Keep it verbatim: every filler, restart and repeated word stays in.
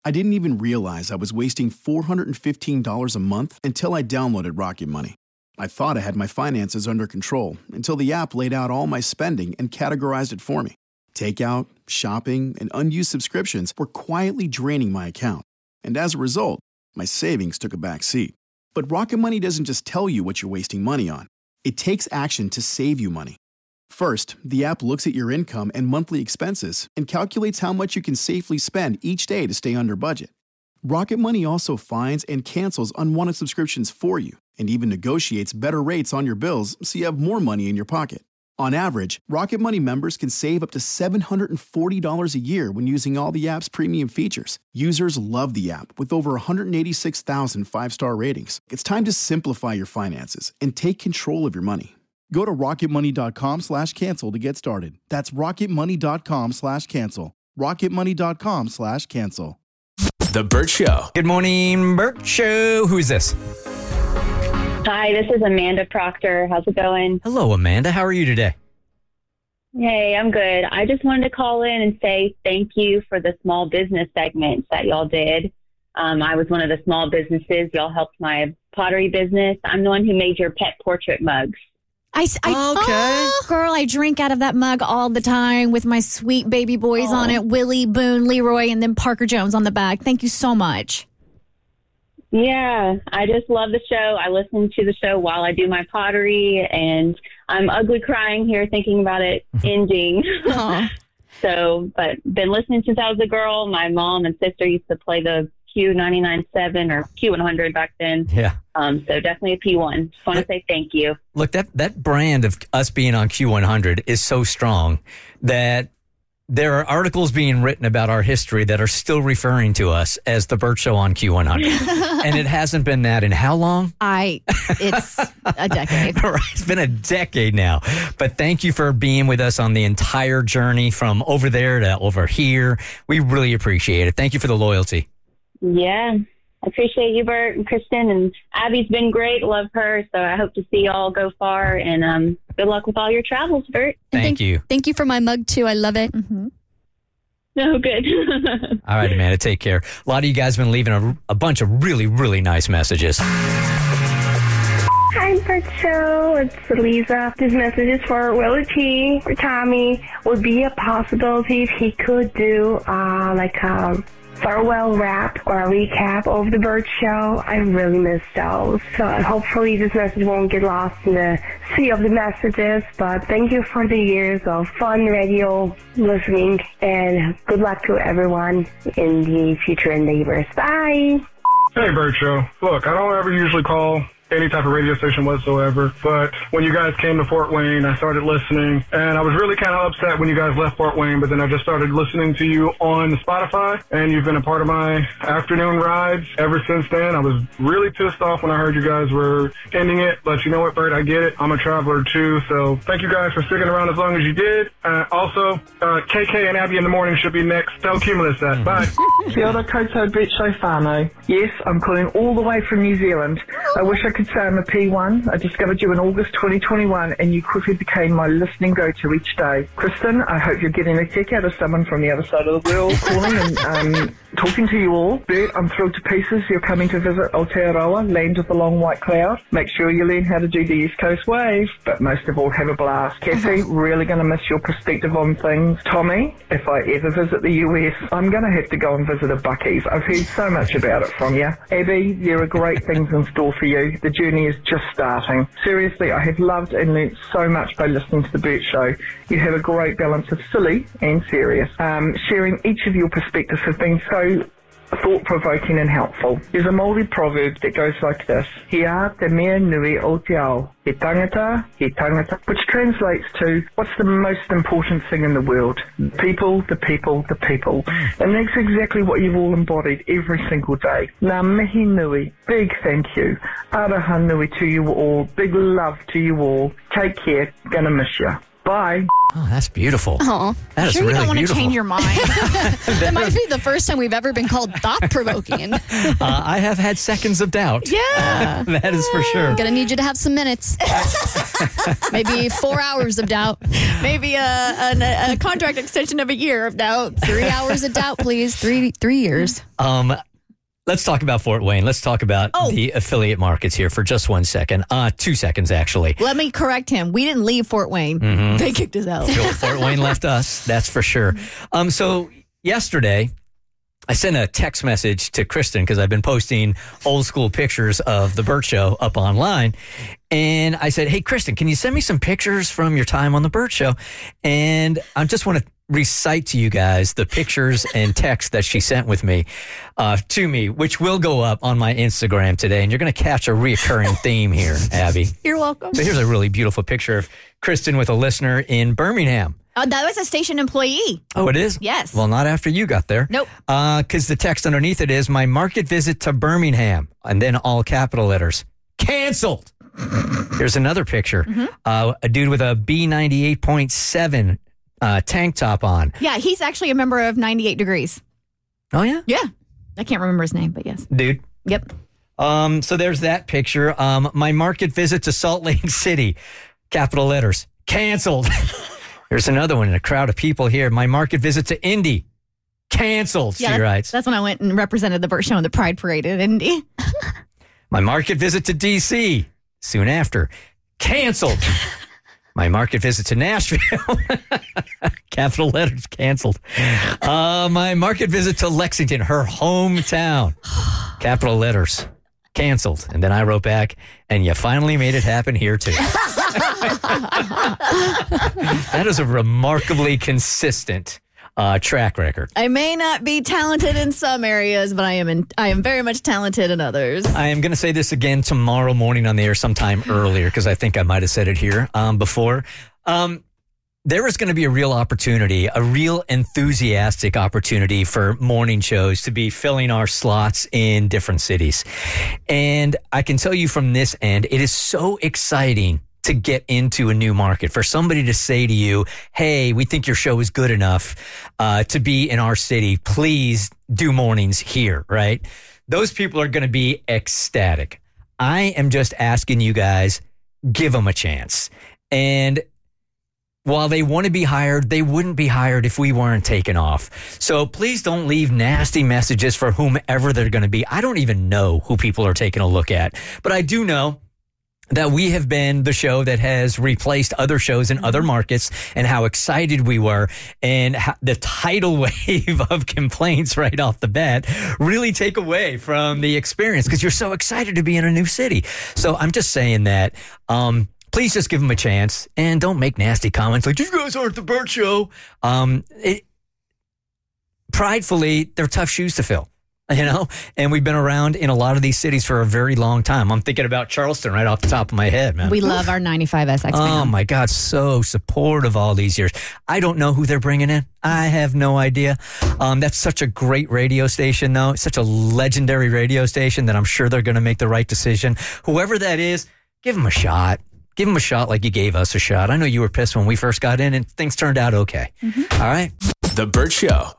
I didn't even realize I was wasting four hundred fifteen dollars a month until I downloaded Rocket Money. I thought I had my finances under control until the app laid out all my spending and categorized it for me. Takeout, shopping, and unused subscriptions were quietly draining my account. And as a result, my savings took a back seat. But Rocket Money doesn't just tell you what you're wasting money on. It takes action to save you money. First, the app looks at your income and monthly expenses and calculates how much you can safely spend each day to stay under budget. Rocket Money also finds and cancels unwanted subscriptions for you and even negotiates better rates on your bills so you have more money in your pocket. On average, Rocket Money members can save up to seven hundred forty dollars a year when using all the app's premium features. Users love the app with over one hundred eighty-six thousand five-star ratings. It's time to simplify your finances and take control of your money. Go to rocketmoney.com slash cancel to get started. That's rocketmoney.com slash cancel. rocketmoney.com slash cancel. The Bert Show. Good morning, Bert Show. Who's this? Hi, this is Amanda Proctor. How's it going? Hello, Amanda. How are you today? Hey, I'm good. I just wanted to call in and say thank you for the small business segments that y'all did. Um, I was one of the small businesses. Y'all helped my pottery business. I'm the one who made your pet portrait mugs. I, I, Okay. Oh, girl, I drink out of that mug all the time with my sweet baby boys Oh. on it, Willie, Boone, Leroy, and then Parker Jones on the back. Thank you so much. Yeah, I just love the show. I listen to the show while I do my pottery, and I'm ugly crying here thinking about it ending. Aw. So, but been listening since I was a girl. My mom and sister used to play the Q ninety-nine seven or Q one hundred back then. Yeah. Um, so definitely a P one. Just want to say thank you. Look, that, that brand of us being on Q one hundred is so strong that there are articles being written about our history that are still referring to us as the Bert Show on Q one hundred. And it hasn't been that in how long? I, it's a decade. Right, it's been a decade now. But thank you for being with us on the entire journey from over there to over here. We really appreciate it. Thank you for the loyalty. Yeah, I appreciate you, Bert and Kristen, and Abby's been great. Love her. So I hope to see y'all go far, and um, good luck with all your travels, Bert. Thank, thank you. Thank you for my mug, too. I love it. Mm-hmm. No, good. All right, Amanda, take care. A lot of you guys have been leaving a, a bunch of really, really nice messages. Hi, Bert Show. It's Lisa. This message is for Willie T. For Tommy. Would be a possibility if he could do uh, like a farewell rap or a recap of the Bert Show. I really miss those. So hopefully this message won't get lost in the sea of the messages. But thank you for the years of fun radio listening, and good luck to everyone in the future endeavors. Bye. Hey, Bert Show. Look, I don't ever usually call any type of radio station whatsoever, but when you guys came to Fort Wayne, I started listening, and I was really kind of upset when you guys left Fort Wayne, but then I just started listening to you on Spotify, and you've been a part of my afternoon rides ever since then. I was really pissed off when I heard you guys were ending it, but you know what, Bert, I get it. I'm a traveler too, so thank you guys for sticking around as long as you did. Uh, also, uh, K K and Abby in the morning should be next. Tell Cumulus that. Bye. Kia ora koutou Bert Show whānau. Yes, I'm calling all the way from New Zealand. I wish I could say I'm a P one. I discovered you in August twenty twenty-one, and you quickly became my listening go-to each day. Kristen, I hope you're getting a kick out of someone from the other side of the world calling and um, talking to you all. Bert, I'm thrilled to pieces you're coming to visit Aotearoa, land of the long white cloud. Make sure you learn how to do the East Coast wave, but most of all, have a blast. Cassie, really going to miss your perspective on things. Tommy, if I ever visit the U S, I'm going to have to go and visit a Buc-ee's. I've heard so much about it from you. Abby, there are great things in store for you. The journey is just starting. Seriously, I have loved and learnt so much by listening to the Bert Show. You have a great balance of silly and serious. Um, sharing each of your perspectives has been so thought-provoking and helpful. There's a Māori proverb that goes like this: Hea te mea nui o te ao, he tangata, he tangata, which translates to, what's the most important thing in the world? People, the people, the people. And that's exactly what you've all embodied every single day. Ngā mihi nui, big thank you. Araha nui to you all, big love to you all. Take care, gonna miss you. Bye. Oh, that's beautiful. Oh, That is sure you really don't want to beautiful. change your mind. that might be the first time we've ever been called thought-provoking. Uh, I have had seconds of doubt. Yeah. That is for sure. Gonna need you to have some minutes. Maybe four hours of doubt. Maybe a, a, a contract extension of a year of doubt. Three hours of doubt, please. Three three years. Um, let's talk about Fort Wayne. Let's talk about Oh. the affiliate markets here for just one second. Uh, two seconds, actually. Let me correct him. We didn't leave Fort Wayne. Mm-hmm. They kicked us out. Fort Wayne left us, that's for sure. Um, so yesterday, I sent a text message to Kristen because I've been posting old school pictures of the Burt Show up online. And I said, hey, Kristen, can you send me some pictures from your time on the Burt Show? And I just want to recite to you guys the pictures and text that she sent with me uh, to me, which will go up on my Instagram today. And you're going to catch a reoccurring theme here, Abby. You're welcome. So here's a really beautiful picture of Kristen with a listener in Birmingham. Oh, that was a station employee. Oh, it is? Yes. Well, not after you got there. Nope. Because the text underneath it is, my market visit to Birmingham, and then all capital letters. Canceled. Here's another picture. Mm-hmm. Uh, a dude with a B ninety-eight point seven uh, tank top on. Yeah, he's actually a member of ninety-eight Degrees. Oh, yeah? Yeah. I can't remember his name, but yes. Dude. Yep. Um, so there's that picture. Um, my market visit to Salt Lake City. Capital letters. Canceled. There's another one in a crowd of people here. My market visit to Indy. Canceled, Yeah, she writes. That's when I went and represented the Burt Show in the Pride Parade in Indy. My market visit to D C. Soon after. Canceled. My market visit to Nashville. Capital letters, canceled. Uh, my market visit to Lexington, her hometown. Capital letters, canceled. And then I wrote back, and you finally made it happen here too. That is a remarkably consistent uh, track record. I may not be talented in some areas, but I am in, I am very much talented in others. I am going to say this again tomorrow morning on the air sometime earlier because I think I might have said it here um, before. Um, there is going to be a real opportunity, a real enthusiastic opportunity for morning shows to be filling our slots in different cities. And I can tell you from this end, it is so exciting to get into a new market, for somebody to say to you, hey, we think your show is good enough uh, to be in our city. Please do mornings here, right? Those people are going to be ecstatic. I am just asking you guys, give them a chance. And while they want to be hired, they wouldn't be hired if we weren't taken off. So please don't leave nasty messages for whomever they're going to be. I don't even know who people are taking a look at, but I do know that we have been the show that has replaced other shows in other markets, and how excited we were, and how the tidal wave of complaints right off the bat really take away from the experience because you're so excited to be in a new city. So I'm just saying that, um, please just give them a chance and don't make nasty comments like, you guys aren't the Burt Show. Um, it, pridefully, they're tough shoes to fill. You know, and we've been around in a lot of these cities for a very long time. I'm thinking about Charleston right off the top of my head, man. We love our ninety-five S X Oh, band. my God. So supportive all these years. I don't know who they're bringing in. I have no idea. Um, that's such a great radio station, though. It's such a legendary radio station that I'm sure they're going to make the right decision. Whoever that is, give them a shot. Give them a shot like you gave us a shot. I know you were pissed when we first got in, and things turned out okay. Mm-hmm. All right. The Burt Show.